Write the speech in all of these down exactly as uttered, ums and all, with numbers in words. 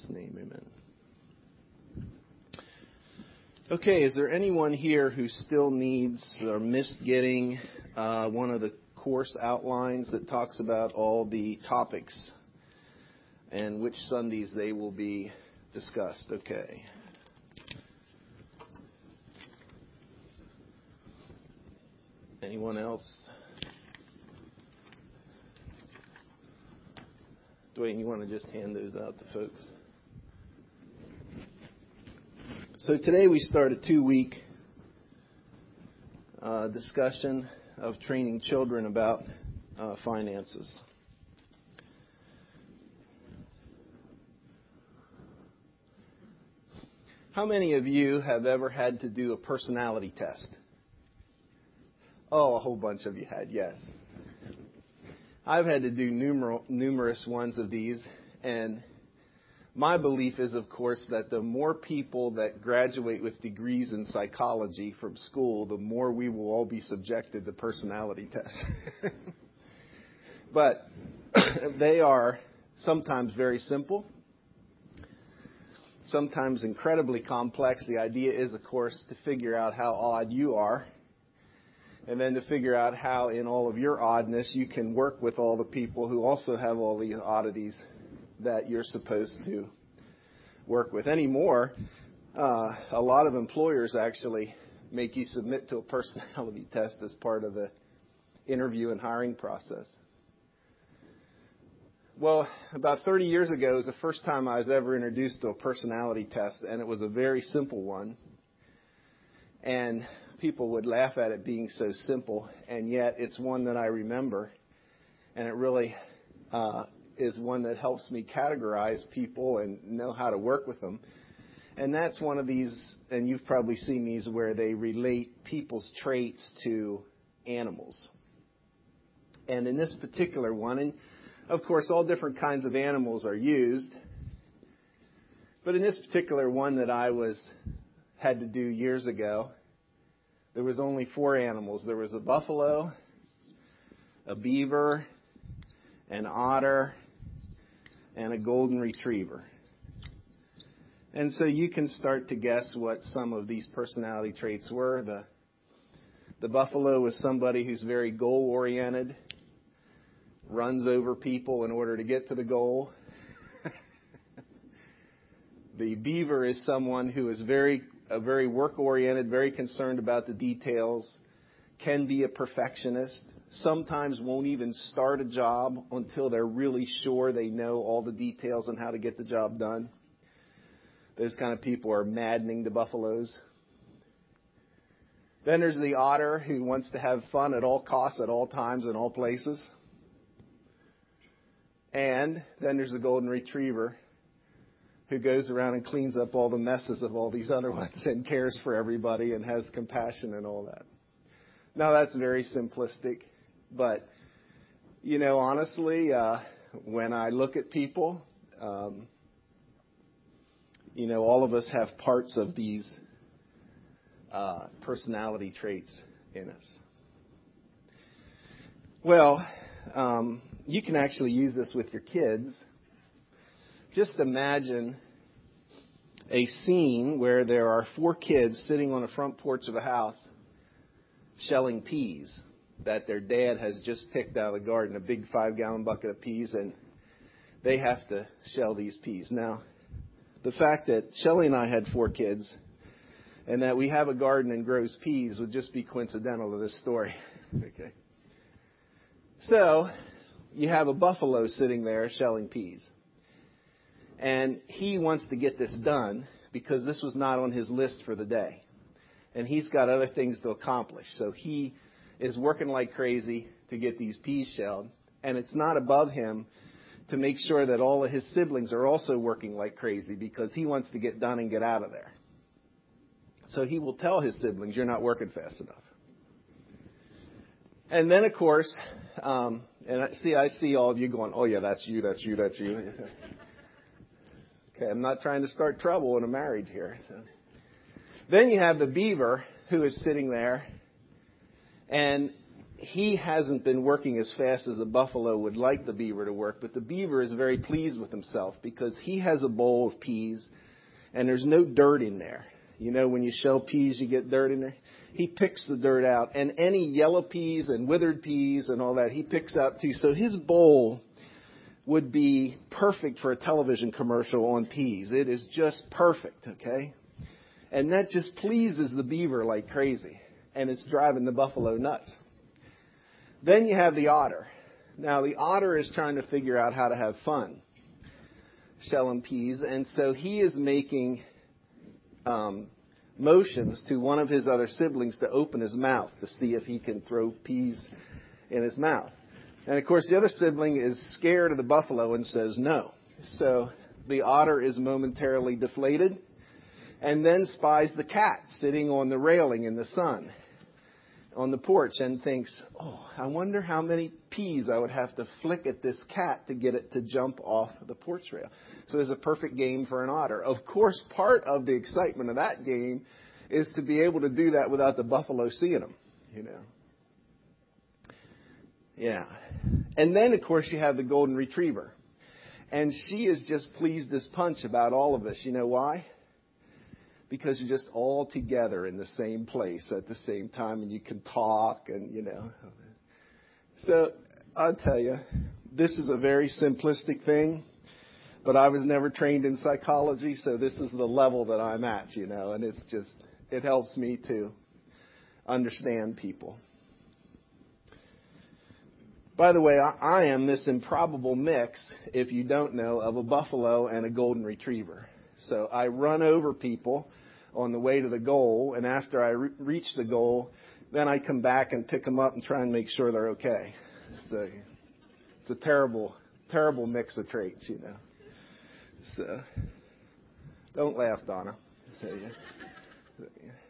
Jesus' name, amen. Okay, is there anyone here who still needs or missed getting uh, one of the course outlines that talks about all the topics and which Sundays they will be discussed? Okay. Anyone else? Dwayne, you want to just hand those out to folks? So today we start a two-week uh, discussion of training children about uh, finances. How many of you have ever had to do a personality test? Oh, a whole bunch of you had, yes. I've had to do numer- numerous ones of these, and my belief is, of course, that the more people that graduate with degrees in psychology from school, the more we will all be subjected to personality tests. But they are sometimes very simple, sometimes incredibly complex. The idea is, of course, to figure out how odd you are, and then to figure out how in all of your oddness you can work with all the people who also have all these oddities that you're supposed to work with. Anymore, uh, a lot of employers actually make you submit to a personality test as part of the interview and hiring process. Well, about thirty years ago was the first time I was ever introduced to a personality test, and it was a very simple one. And people would laugh at it being so simple, and yet it's one that I remember, and it really uh, is one that helps me categorize people and know how to work with them. And that's one of these, and you've probably seen these, where they relate people's traits to animals. And in this particular one, and of course all different kinds of animals are used, but in this particular one that I was had to do years ago, there was only four animals. There was a buffalo, a beaver, an otter, and a golden retriever. And so you can start to guess what some of these personality traits were. The, the buffalo was somebody who's very goal-oriented, runs over people in order to get to the goal. The beaver is someone who is very a very work-oriented, very concerned about the details, can be a perfectionist, sometimes won't even start a job until they're really sure they know all the details on how to get the job done. Those kind of people are maddening to buffaloes. Then there's the otter, who wants to have fun at all costs, at all times, in all places. And then there's the golden retriever, who goes around and cleans up all the messes of all these other ones and cares for everybody and has compassion and all that. Now, that's very simplistic, but, you know, honestly, uh, when I look at people, um, you know, all of us have parts of these uh, personality traits in us. Well, um, you can actually use this with your kids. Just imagine a scene where there are four kids sitting on the front porch of a house shelling peas that their dad has just picked out of the garden, a big five-gallon bucket of peas, and they have to shell these peas. Now, the fact that Shelley and I had four kids and that we have a garden and grows peas would just be coincidental to this story. Okay. So, you have a buffalo sitting there shelling peas. And he wants to get this done because this was not on his list for the day. And he's got other things to accomplish. So he is working like crazy to get these peas shelled. And it's not above him to make sure that all of his siblings are also working like crazy because he wants to get done and get out of there. So he will tell his siblings, you're not working fast enough. And then, of course, um, and I see, I see all of you going, oh, yeah, that's you, that's you, that's you. Okay, I'm not trying to start trouble in a marriage here. So. Then you have the beaver who is sitting there, and he hasn't been working as fast as the buffalo would like the beaver to work, but the beaver is very pleased with himself because he has a bowl of peas and there's no dirt in there. You know, when you shell peas, you get dirt in there. He picks the dirt out, and any yellow peas and withered peas and all that, he picks out too. So his bowl would be perfect for a television commercial on peas. It is just perfect, okay? And that just pleases the beaver like crazy, and it's driving the buffalo nuts. Then you have the otter. Now, the otter is trying to figure out how to have fun shelling peas, and so he is making um, motions to one of his other siblings to open his mouth to see if he can throw peas in his mouth. And, of course, the other sibling is scared of the buffalo and says no. So the otter is momentarily deflated and then spies the cat sitting on the railing in the sun on the porch and thinks, oh, I wonder how many peas I would have to flick at this cat to get it to jump off the porch rail. So there's a perfect game for an otter. Of course, part of the excitement of that game is to be able to do that without the buffalo seeing them, you know. Yeah. And then, of course, you have the golden retriever. And she is just pleased as punch about all of this. You know why? Because you're just all together in the same place at the same time, and you can talk, and, you know. So I'll tell you, this is a very simplistic thing, but I was never trained in psychology, so this is the level that I'm at, you know, and it's just, it helps me to understand people. By the way, I, I am this improbable mix, if you don't know, of a buffalo and a golden retriever. So I run over people on the way to the goal, and after I re- reach the goal, then I come back and pick them up and try and make sure they're okay. So it's a terrible, terrible mix of traits, you know. So don't laugh, Donna. So, yeah.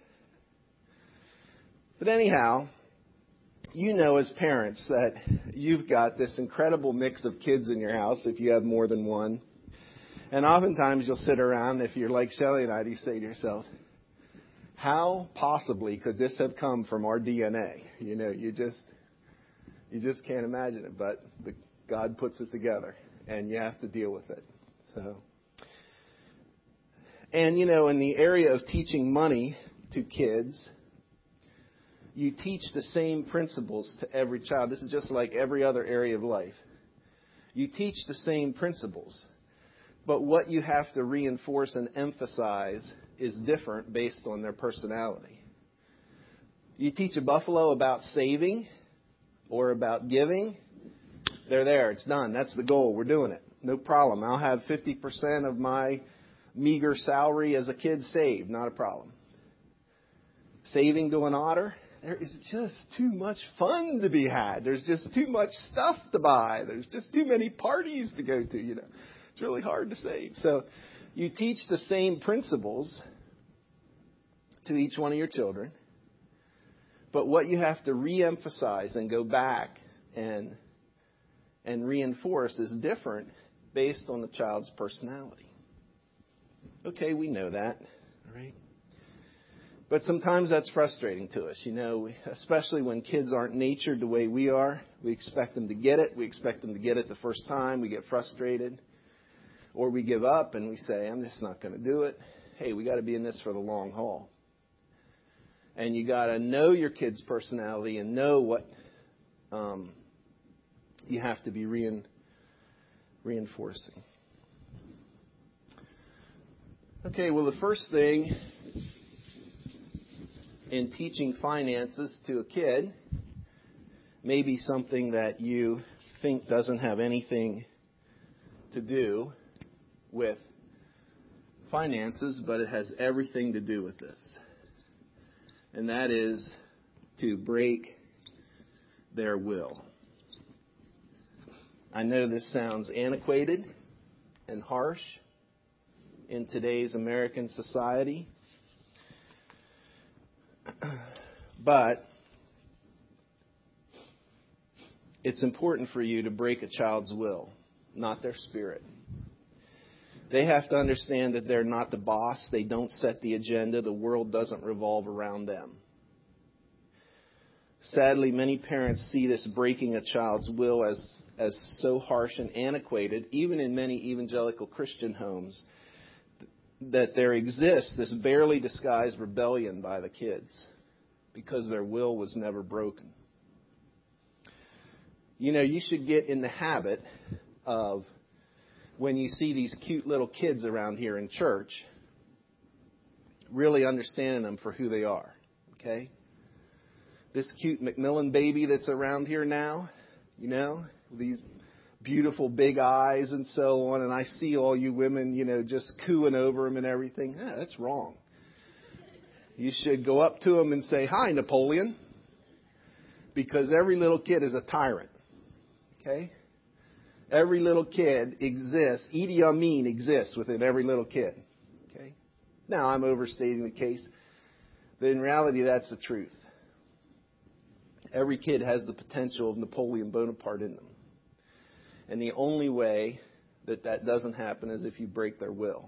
But anyhow, you know as parents that you've got this incredible mix of kids in your house if you have more than one. And oftentimes you'll sit around, if you're like Shelley and I, you say to yourselves, how possibly could this have come from our D N A? You know, you just you just can't imagine it, but the, God puts it together, and you have to deal with it. So, and you know, in the area of teaching money to kids, you teach the same principles to every child. This is just like every other area of life. You teach the same principles. But what you have to reinforce and emphasize is different based on their personality. You teach a buffalo about saving or about giving, they're there. It's done. That's the goal. We're doing it. No problem. I'll have fifty percent of my meager salary as a kid saved. Not a problem. Saving to an otter, there is just too much fun to be had. There's just too much stuff to buy. There's just too many parties to go to, you know. It's really hard to save. So you teach the same principles to each one of your children, but what you have to re-emphasize and go back and and reinforce is different based on the child's personality. Okay, we know that, right? But sometimes that's frustrating to us, you know, especially when kids aren't natured the way we are. We expect them to get it. We expect them to get it the first time. We get frustrated. Or we give up and we say, I'm just not going to do it. Hey, we got to be in this for the long haul. And you got to know your kid's personality and know what um, you have to be rein, reinforcing. Okay, well, the first thing in teaching finances to a kid may be something that you think doesn't have anything to do with finances, but it has everything to do with this. And that is to break their will. I know this sounds antiquated and harsh in today's American society, but it's important for you to break a child's will, not their spirit. They have to understand that they're not the boss. They don't set the agenda. The world doesn't revolve around them. Sadly, many parents see this breaking a child's will as, as so harsh and antiquated, even in many evangelical Christian homes, that there exists this barely disguised rebellion by the kids because their will was never broken. You know, you should get in the habit of, when you see these cute little kids around here in church, really understanding them for who they are, okay? This cute Macmillan baby that's around here now, you know, these beautiful big eyes and so on, and I see all you women, you know, just cooing over him and everything. Yeah, that's wrong. You should go up to him and say, "Hi, Napoleon," because every little kid is a tyrant, okay? Every little kid exists. Idi Amin exists within every little kid. Okay. Now, I'm overstating the case, but in reality, that's the truth. Every kid has the potential of Napoleon Bonaparte in them. And the only way that that doesn't happen is if you break their will.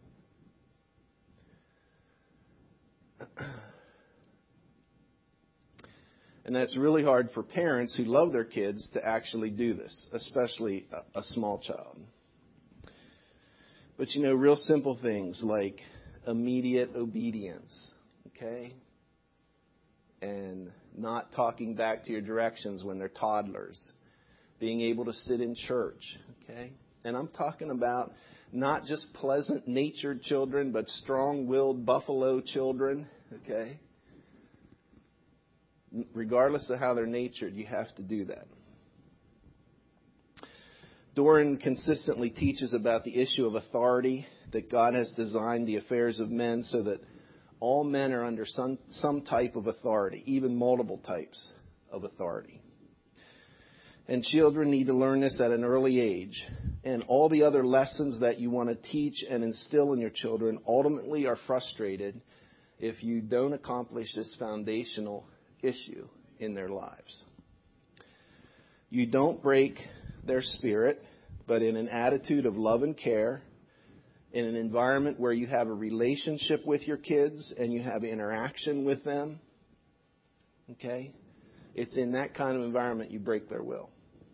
And that's really hard for parents who love their kids to actually do this, especially a, a small child. But, you know, real simple things like immediate obedience, okay? And not talking back to your directions when they're toddlers. Being able to sit in church, okay? And I'm talking about not just pleasant-natured children, but strong-willed buffalo children, okay? Regardless of how they're natured, you have to do that. Doran consistently teaches about the issue of authority, that God has designed the affairs of men so that all men are under some, some type of authority, even multiple types of authority. And children need to learn this at an early age. And all the other lessons that you want to teach and instill in your children ultimately are frustrated if you don't accomplish this foundational issue in their lives. You don't break their spirit, but in an attitude of love and care, in an environment where you have a relationship with your kids and you have interaction with them, okay? It's in that kind of environment you break their will.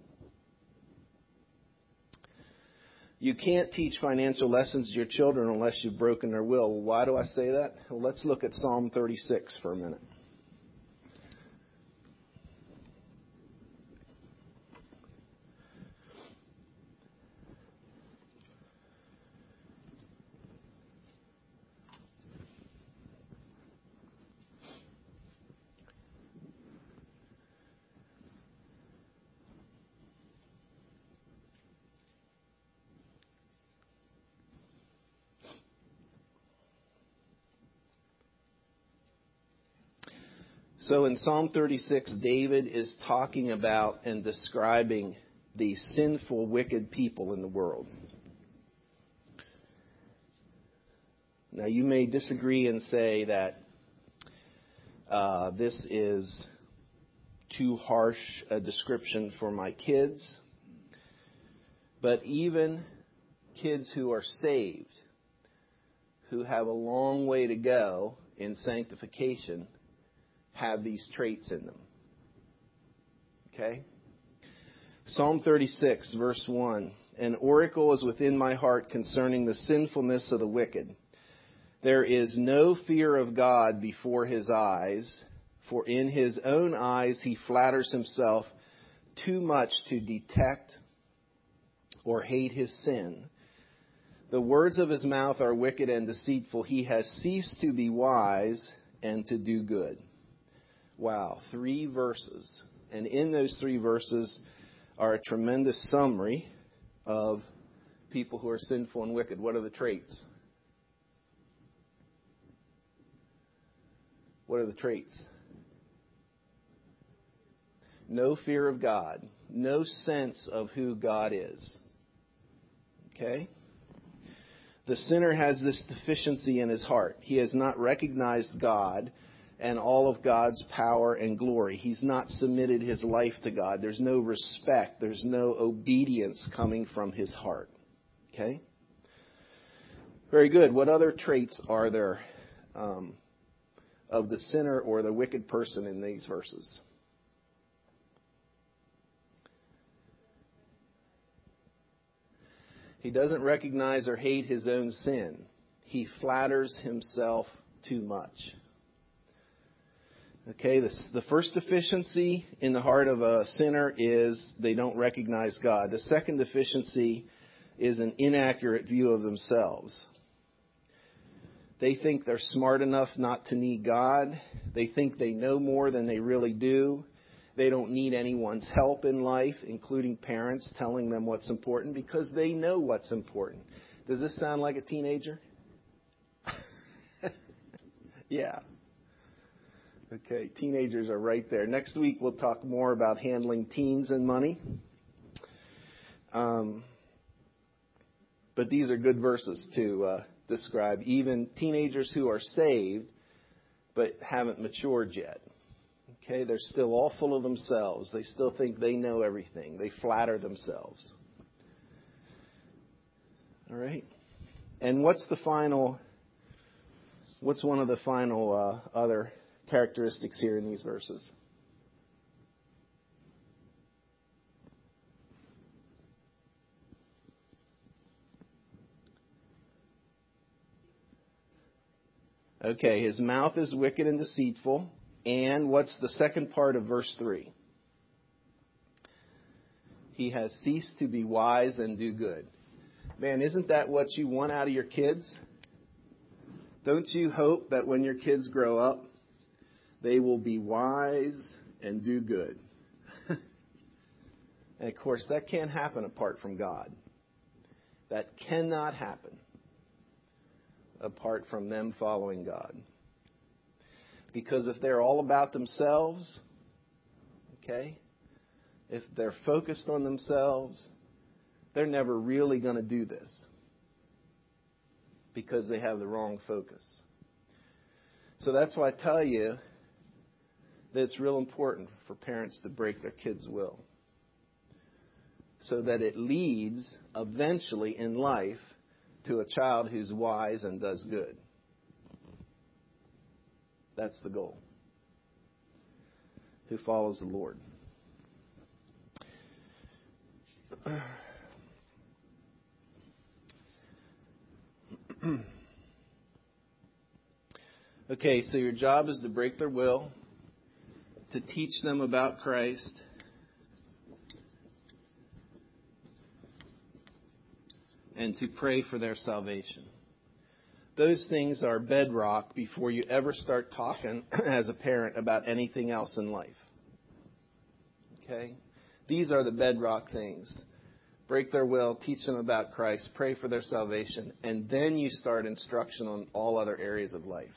You can't teach financial lessons to your children unless you've broken their will. Well, why do I say that? Well, let's look at Psalm thirty-six for a minute. So in Psalm thirty-six, David is talking about and describing the sinful, wicked people in the world. Now, you may disagree and say that uh, this is too harsh a description for my kids. But even kids who are saved, who have a long way to go in sanctification, have these traits in them. Okay? Psalm thirty-six, verse one. An oracle is within my heart concerning the sinfulness of the wicked. There is no fear of God before his eyes, for in his own eyes he flatters himself too much to detect or hate his sin. The words of his mouth are wicked and deceitful. He has ceased to be wise and to do good. Wow, three verses. And in those three verses are a tremendous summary of people who are sinful and wicked. What are the traits? What are the traits? No fear of God. No sense of who God is. Okay? The sinner has this deficiency in his heart. He has not recognized God and all of God's power and glory. He's not submitted his life to God. There's no respect. There's no obedience coming from his heart. Okay? Very good. What other traits are there um, of the sinner or the wicked person in these verses? He doesn't recognize or hate his own sin. He flatters himself too much. Okay, this, the first deficiency in the heart of a sinner is they don't recognize God. The second deficiency is an inaccurate view of themselves. They think they're smart enough not to need God. They think they know more than they really do. They don't need anyone's help in life, including parents telling them what's important, because they know what's important. Does this sound like a teenager? Yeah. Okay, teenagers are right there. Next week we'll talk more about handling teens and money. Um, but these are good verses to uh, describe even teenagers who are saved but haven't matured yet. Okay, they're still all full of themselves. They still think they know everything. They flatter themselves. All right? And what's the final, what's one of the final uh, other characteristics here in these verses? Okay, his mouth is wicked and deceitful. And what's the second part of verse three? He has ceased to be wise and do good. Man, isn't that what you want out of your kids? Don't you hope that when your kids grow up, they will be wise and do good? And of course, that can't happen apart from God. That cannot happen apart from them following God. Because if they're all about themselves, okay, if they're focused on themselves, they're never really going to do this because they have the wrong focus. So that's why I tell you that it's real important for parents to break their kids' will so that it leads eventually in life to a child who's wise and does good. That's the goal. Who follows the Lord. Okay, so your job is to break their will, to teach them about Christ, and to pray for their salvation. Those things are bedrock before you ever start talking as a parent about anything else in life. Okay? These are the bedrock things. Break their will, teach them about Christ, pray for their salvation, and then you start instruction on all other areas of life.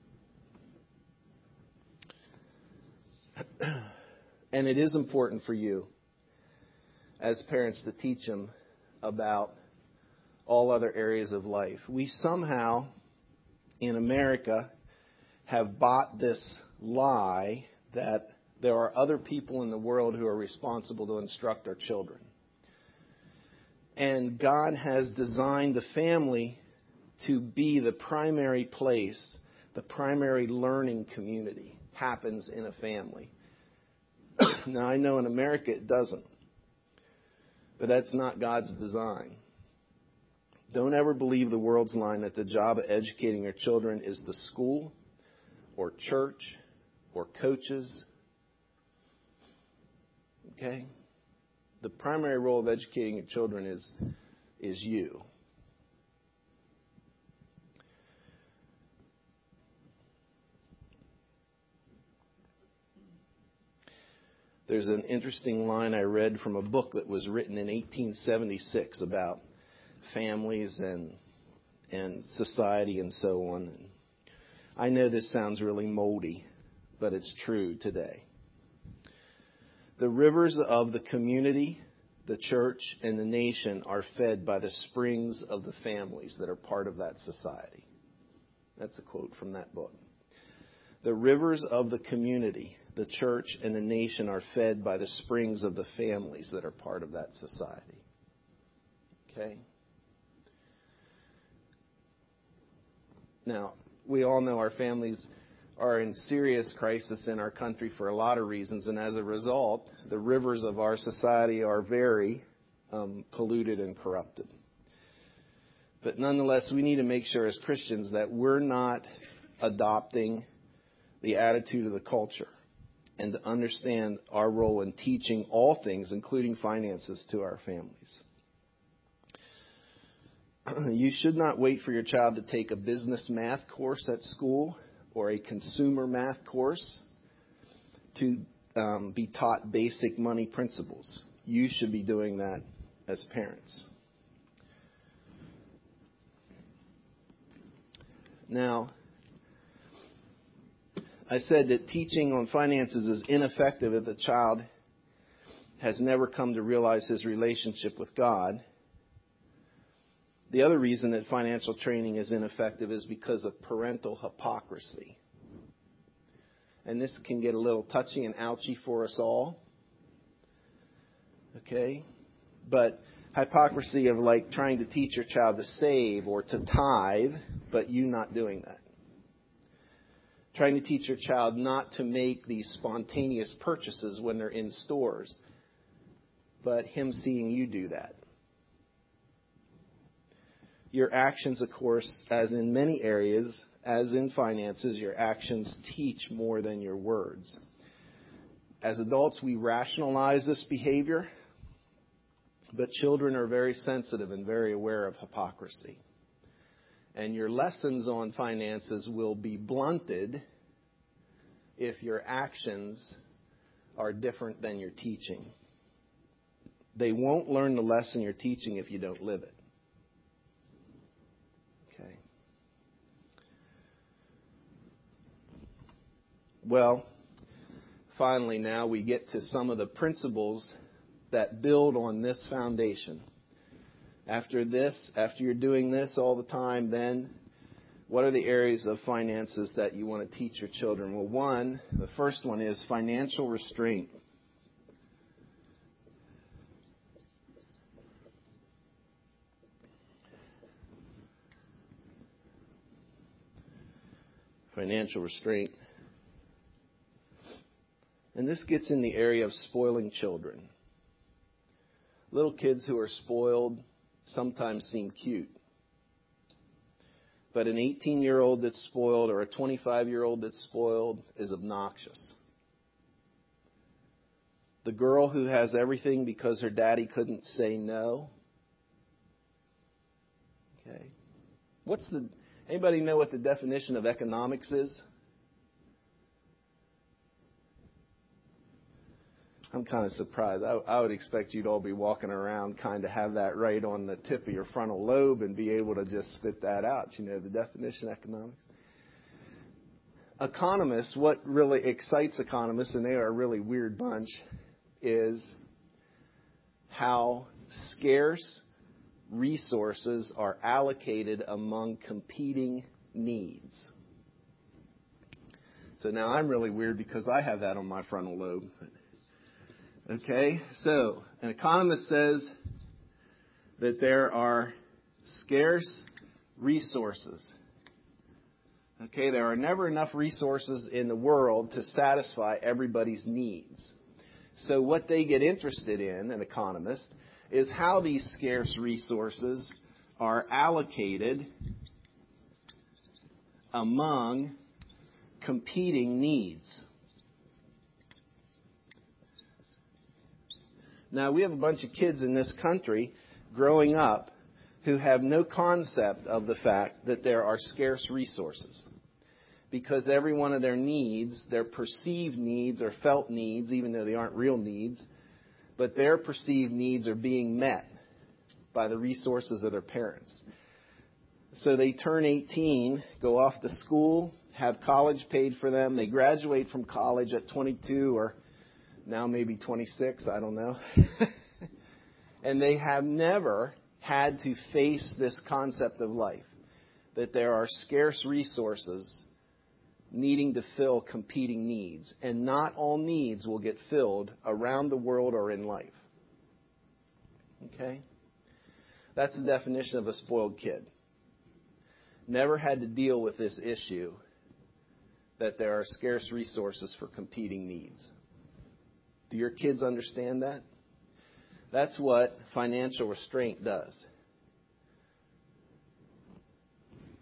And it is important for you as parents to teach them about all other areas of life. We somehow, in America, have bought this lie that there are other people in the world who are responsible to instruct our children. And God has designed the family to be the primary place, the primary learning community happens in a family. Now, I know in America it doesn't, but that's not God's design. Don't ever believe the world's line that the job of educating your children is the school or church or coaches. Okay? The primary role of educating your children is, is you. There's an interesting line I read from a book that was written in eighteen seventy-six about families and and society and so on. And I know this sounds really moldy, but it's true today. The rivers of the community, the church, and the nation are fed by the springs of the families that are part of that society. That's a quote from that book. The rivers of the community, the church, and the nation are fed by the springs of the families that are part of that society. Okay? Now, we all know our families are in serious crisis in our country for a lot of reasons, and as a result, the rivers of our society are very um, polluted and corrupted. But nonetheless, we need to make sure as Christians that we're not adopting the attitude of the culture, and to understand our role in teaching all things, including finances, to our families. You should not wait for your child to take a business math course at school or a consumer math course to um, be taught basic money principles. You should be doing that as parents. Now, I said that teaching on finances is ineffective if the child has never come to realize his relationship with God. The other reason that financial training is ineffective is because of parental hypocrisy. And this can get a little touchy and ouchy for us all. Okay? But hypocrisy of like trying to teach your child to save or to tithe, but you not doing that. Trying to teach your child not to make these spontaneous purchases when they're in stores, but him seeing you do that. Your actions, of course, as in many areas, as in finances, your actions teach more than your words. As adults, we rationalize this behavior, but children are very sensitive and very aware of hypocrisy. And your lessons on finances will be blunted if your actions are different than your teaching. They won't learn the lesson you're teaching if you don't live it. Okay. Well, finally now we get to some of the principles that build on this foundation. After this, after you're doing this all the time, then what are the areas of finances that you want to teach your children? Well, one, the first one is financial restraint. Financial restraint. And this gets in the area of spoiling children. Little kids who are spoiled sometimes seem cute. But an eighteen-year-old that's spoiled or a twenty-five-year-old that's spoiled is obnoxious. The girl who has everything because her daddy couldn't say no. Okay. What's the anybody know what the definition of economics is? I'm kind of surprised. I, I would expect you'd all be walking around kind of have that right on the tip of your frontal lobe and be able to just spit that out. You know, the definition of economics. Economists, what really excites economists, and they are a really weird bunch, is how scarce resources are allocated among competing needs. So now I'm really weird because I have that on my frontal lobe. Okay, so an economist says that there are scarce resources. Okay, there are never enough resources in the world to satisfy everybody's needs. So what they get interested in, an economist, is how these scarce resources are allocated among competing needs. Now, we have a bunch of kids in this country growing up who have no concept of the fact that there are scarce resources. Because every one of their needs, their perceived needs or felt needs, even though they aren't real needs, but their perceived needs are being met by the resources of their parents. So they turn eighteen, go off to school, have college paid for them. They graduate from college at twenty-two or now maybe twenty-six, I don't know. And they have never had to face this concept of life, that there are scarce resources needing to fill competing needs. And not all needs will get filled around the world or in life. Okay? That's the definition of a spoiled kid. Never had to deal with this issue that there are scarce resources for competing needs. Do your kids understand that? That's what financial restraint does.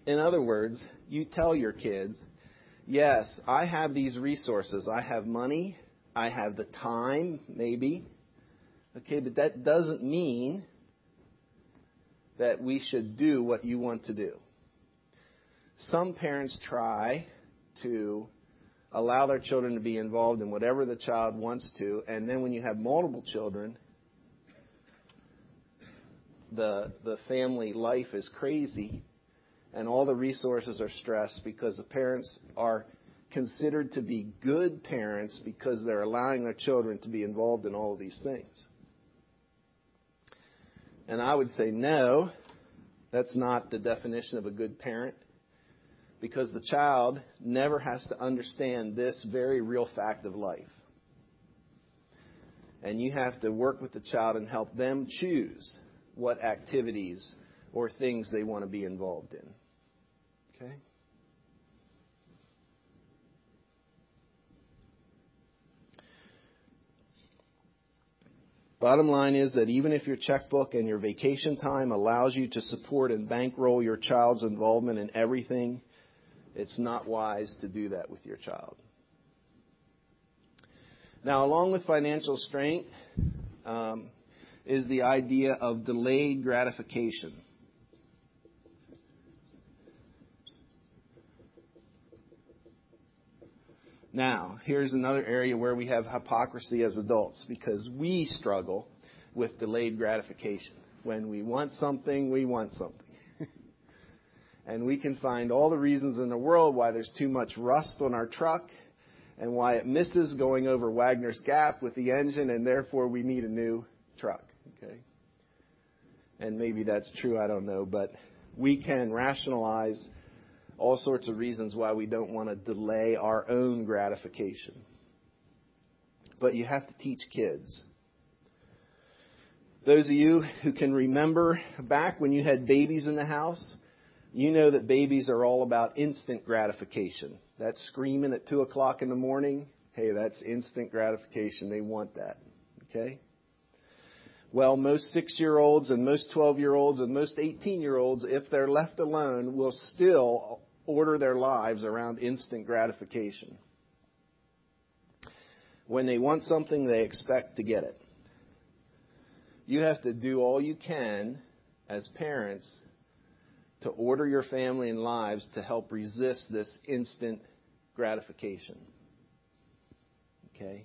In other words, you tell your kids, yes, I have these resources. I have money. I have the time, maybe. Okay, but that doesn't mean that we should do what you want to do. Some parents try to allow their children to be involved in whatever the child wants to, and then when you have multiple children, the the family life is crazy, and all the resources are stressed because the parents are considered to be good parents because they're allowing their children to be involved in all of these things. And I would say no, that's not the definition of a good parent, because the child never has to understand this very real fact of life. And you have to work with the child and help them choose what activities or things they want to be involved in. Okay? Bottom line is that even if your checkbook and your vacation time allows you to support and bankroll your child's involvement in everything, it's not wise to do that with your child. Now, along with financial strength um, is the idea of delayed gratification. Now, here's another area where we have hypocrisy as adults, because we struggle with delayed gratification. When we want something, we want something. And we can find all the reasons in the world why there's too much rust on our truck and why it misses going over Wagner's Gap with the engine, and therefore we need a new truck. Okay? And maybe that's true, I don't know, but we can rationalize all sorts of reasons why we don't want to delay our own gratification. But you have to teach kids. Those of you who can remember back when you had babies in the house, you know that babies are all about instant gratification. That screaming at two o'clock in the morning, hey, that's instant gratification. They want that. Okay? Well, most six-year-olds and most twelve-year-olds and most eighteen-year-olds, if they're left alone, will still order their lives around instant gratification. When they want something, they expect to get it. You have to do all you can as parents to order your family and lives to help resist this instant gratification. Okay?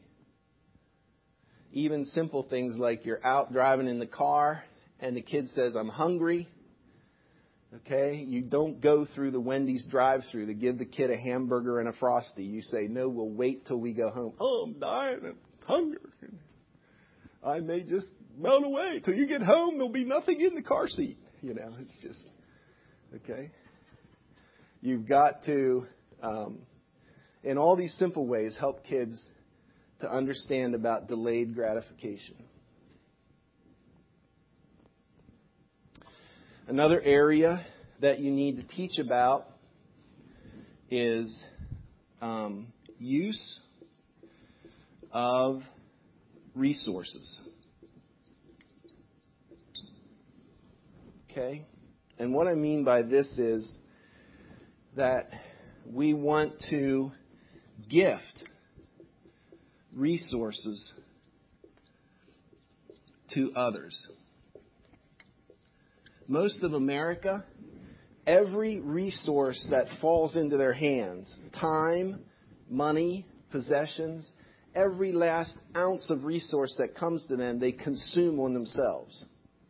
Even simple things like you're out driving in the car and the kid says, I'm hungry. Okay? You don't go through the Wendy's drive-thru to give the kid a hamburger and a Frosty. You say, no, we'll wait till we go home. Oh, I'm dying of hunger. I may just melt away. Till you get home, there'll be nothing in the car seat. You know, it's just, okay? You've got to, um, in all these simple ways, help kids to understand about delayed gratification. Another area that you need to teach about is um, use of resources. Okay? And what I mean by this is that we want to gift resources to others. Most of America, every resource that falls into their hands, time, money, possessions, every last ounce of resource that comes to them, they consume on themselves.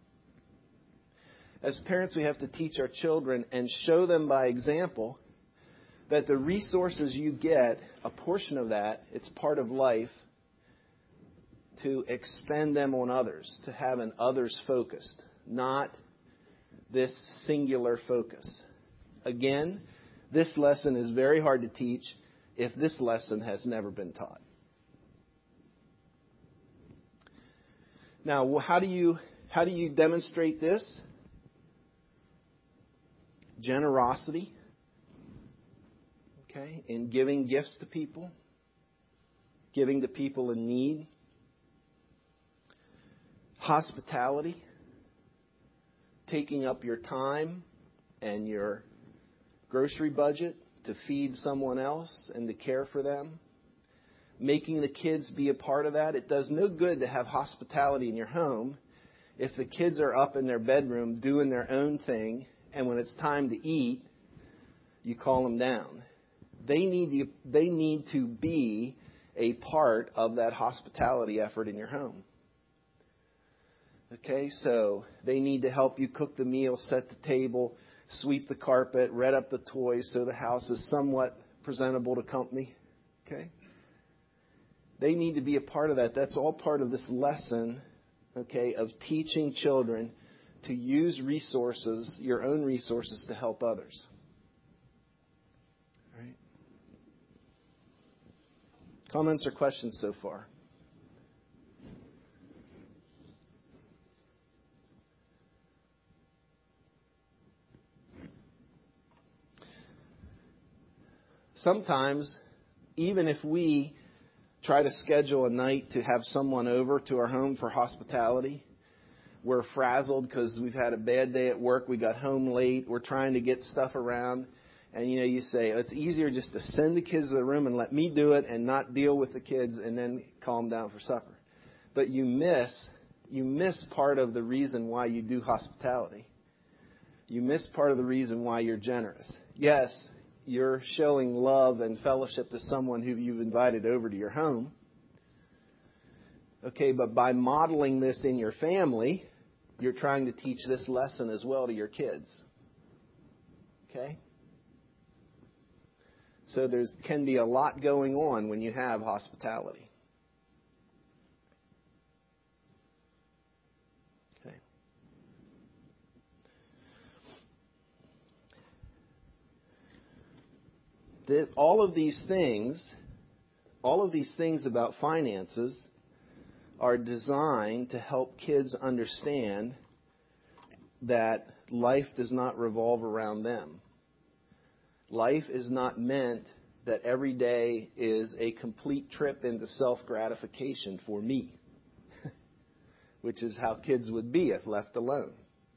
As parents, we have to teach our children and show them by example that the resources you get, a portion of that, it's part of life, to expend them on others, to have an others focused, not this singular focus. Again, this lesson is very hard to teach if this lesson has never been taught. Now, how do you how do you demonstrate this? Generosity, okay, in giving gifts to people, giving to people in need. Hospitality, taking up your time and your grocery budget to feed someone else and to care for them. Making the kids be a part of that. It does no good to have hospitality in your home if the kids are up in their bedroom doing their own thing, and when it's time to eat, you call them down. They need to, they need to be a part of that hospitality effort in your home. Okay, so they need to help you cook the meal, set the table, sweep the carpet, red up the toys so the house is somewhat presentable to company. Okay? They need to be a part of that. That's all part of this lesson, okay, of teaching children to use resources, your own resources, to help others. All right? Comments or questions so far? Sometimes, even if we try to schedule a night to have someone over to our home for hospitality, we're frazzled because we've had a bad day at work, we got home late, we're trying to get stuff around, and you know, you say, it's easier just to send the kids to the room and let me do it and not deal with the kids and then calm down for supper. But you miss, you miss part of the reason why you do hospitality. You miss part of the reason why you're generous. Yes, you're showing love and fellowship to someone who you've invited over to your home. Okay, but by modeling this in your family, you're trying to teach this lesson as well to your kids. Okay? So there can be a lot going on when you have hospitality. Okay. The, all of these things, all of these things about finances are designed to help kids understand that life does not revolve around them. Life is not meant that every day is a complete trip into self-gratification for me, which is how kids would be if left alone.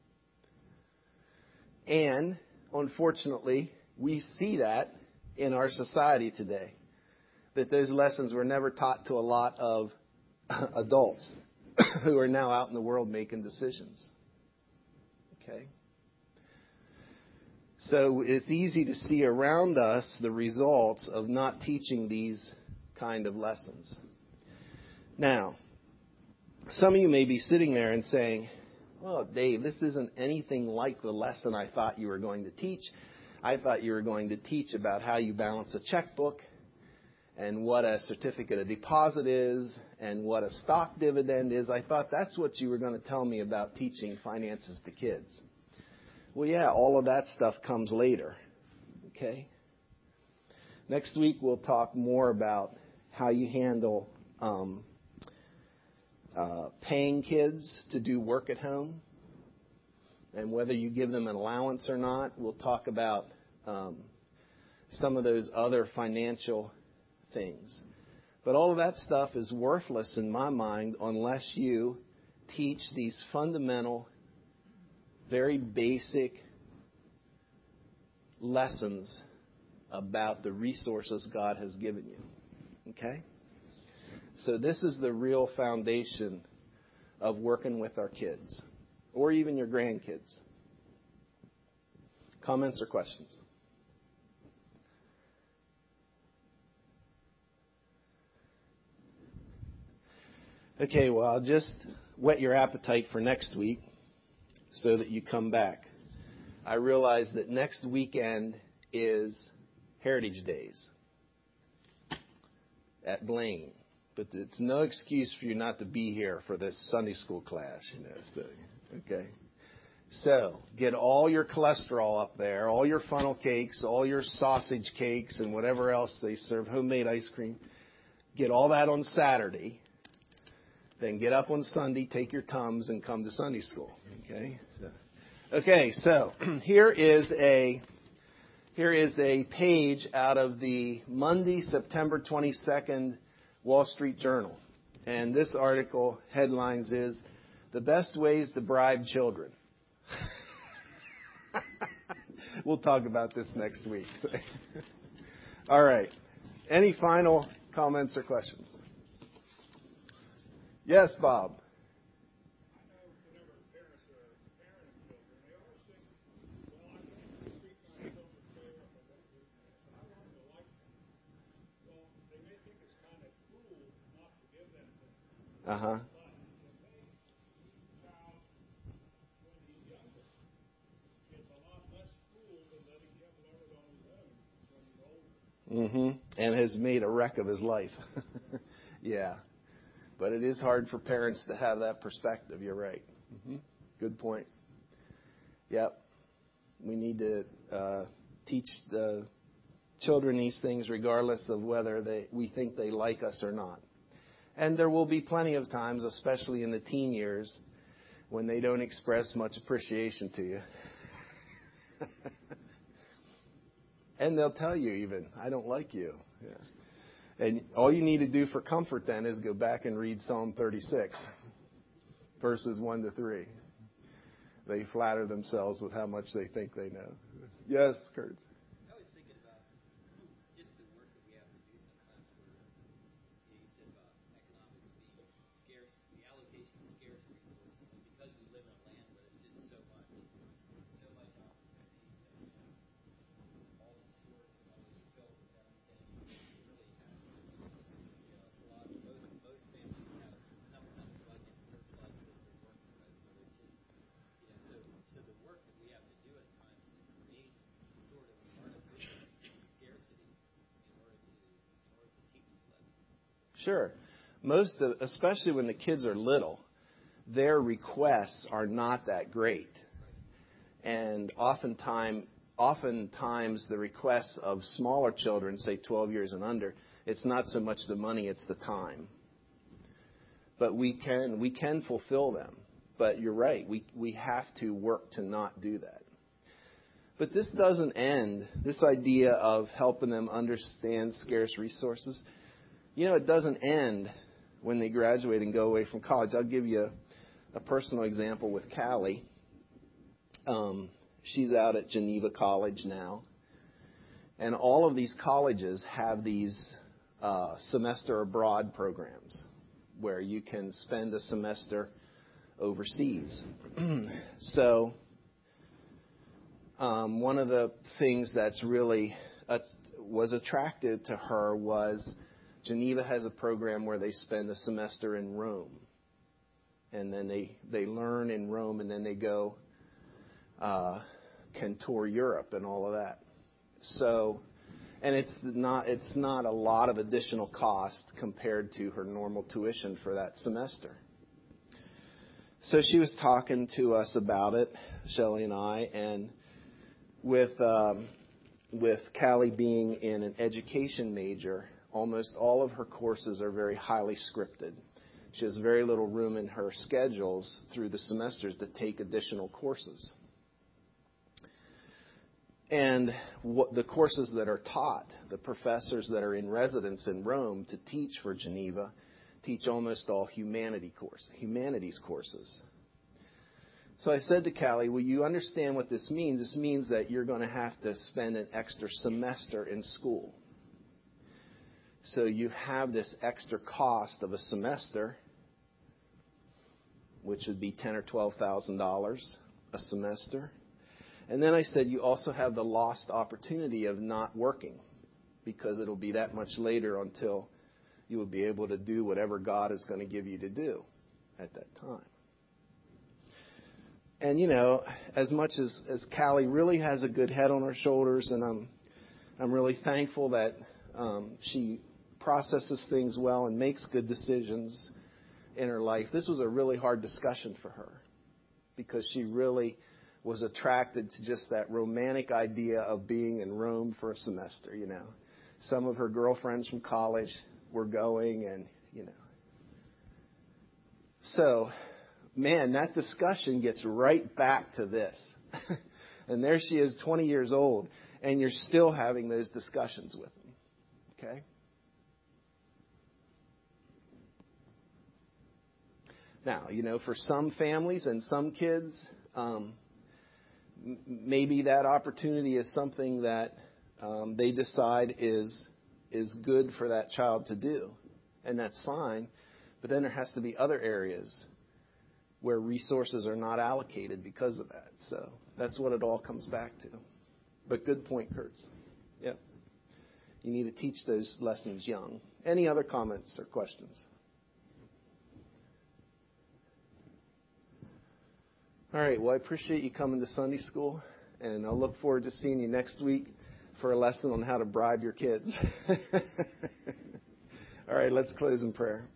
And, unfortunately, we see that in our society today, that those lessons were never taught to a lot of adults who are now out in the world making decisions. Okay? So it's easy to see around us the results of not teaching these kind of lessons. Now, some of you may be sitting there and saying, well, Dave, this isn't anything like the lesson I thought you were going to teach. I thought you were going to teach about how you balance a checkbook and what a certificate of deposit is and what a stock dividend is. I thought that's what you were going to tell me about teaching finances to kids. Well, yeah, all of that stuff comes later. Okay? Next week we'll talk more about how you handle um, uh, paying kids to do work at home and whether you give them an allowance or not. We'll talk about um, some of those other financial things. But all of that stuff is worthless in my mind unless you teach these fundamental, very basic lessons about the resources God has given you. Okay? So this is the real foundation of working with our kids, or even your grandkids. Comments or questions? Okay, well, I'll just whet your appetite for next week so that you come back. I realize that next weekend is Heritage Days at Blaine, but it's no excuse for you not to be here for this Sunday school class, you know. So, okay. So, get all your cholesterol up there, all your funnel cakes, all your sausage cakes, and whatever else they serve, homemade ice cream. Get all that on Saturday. Then get up on Sunday, take your Tums, and come to Sunday school. Okay. So, okay. So here is a here is a page out of the Monday, September twenty-second Wall Street Journal, and this article headlines is "The Best Ways to Bribe Children." We'll talk about this next week. All right. Any final comments or questions? Yes, Bob. Uh-huh. Mm-hmm. And has made a wreck of his life. Yeah. But it is hard for parents to have that perspective. You're right. Mm-hmm. Good point. Yep. We need to uh, teach the children these things regardless of whether they we think they like us or not. And there will be plenty of times, especially in the teen years, when they don't express much appreciation to you. And they'll tell you even, I don't like you. Yeah. And all you need to do for comfort then is go back and read Psalm thirty-six, verses one to three. They flatter themselves with how much they think they know. Yes, Kurt. Sure. Most of, especially when the kids are little, their requests are not that great. And oftentimes, oftentimes the requests of smaller children, say twelve years and under, it's not so much the money, it's the time. But we can we can fulfill them. But you're right, we we have to work to not do that. But this doesn't end, this idea of helping them understand scarce resources. You know, it doesn't end when they graduate and go away from college. I'll give you a, a personal example with Callie. Um, she's out at Geneva College now. And all of these colleges have these uh, semester abroad programs where you can spend a semester overseas. So um, one of the things that's really uh, was attractive to her was Geneva has a program where they spend a semester in Rome. And then they, they learn in Rome, and then they go uh, can tour Europe and all of that. So, and it's not it's not a lot of additional cost compared to her normal tuition for that semester. So she was talking to us about it, Shelley and I, and with um, with Callie being in an education major, almost all of her courses are very highly scripted. She has very little room in her schedules through the semesters to take additional courses. And what the courses that are taught, the professors that are in residence in Rome to teach for Geneva, teach almost all humanity course, humanities courses. So I said to Callie, well, you understand what this means? This means that you're going to have to spend an extra semester in school. So you have this extra cost of a semester, which would be ten thousand dollars or twelve thousand dollars a semester. And then I said you also have the lost opportunity of not working, because it'll be that much later until you will be able to do whatever God is going to give you to do at that time. And, you know, as much as, as Callie really has a good head on her shoulders, and I'm I'm really thankful that um, she processes things well and makes good decisions in her life, this was a really hard discussion for her, because she really was attracted to just that romantic idea of being in Rome for a semester, you know. Some of her girlfriends from college were going, and, you know. So, man, that discussion gets right back to this. And there she is, twenty years old, and you're still having those discussions with them. Okay? Now, you know, for some families and some kids, um, m- maybe that opportunity is something that um, they decide is is good for that child to do, and that's fine. But then there has to be other areas where resources are not allocated because of that. So that's what it all comes back to. But good point, Kurtz. Yep. You need to teach those lessons young. Any other comments or questions? All right. Well, I appreciate you coming to Sunday school, and I'll look forward to seeing you next week for a lesson on how to bribe your kids. All right. Let's close in prayer.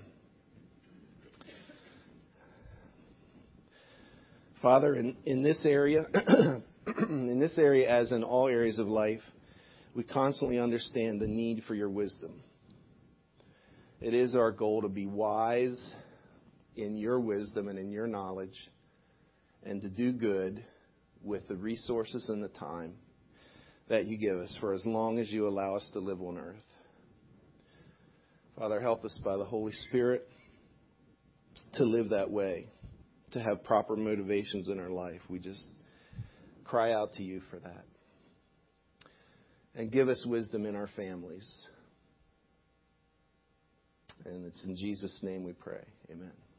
Father, in, in this area, in this area as in all areas of life, we constantly understand the need for your wisdom. It is our goal to be wise in your wisdom and in your knowledge, and to do good with the resources and the time that you give us for as long as you allow us to live on earth. Father, help us by the Holy Spirit to live that way, to have proper motivations in our life. We just cry out to you for that. And give us wisdom in our families. And it's in Jesus' name we pray. Amen.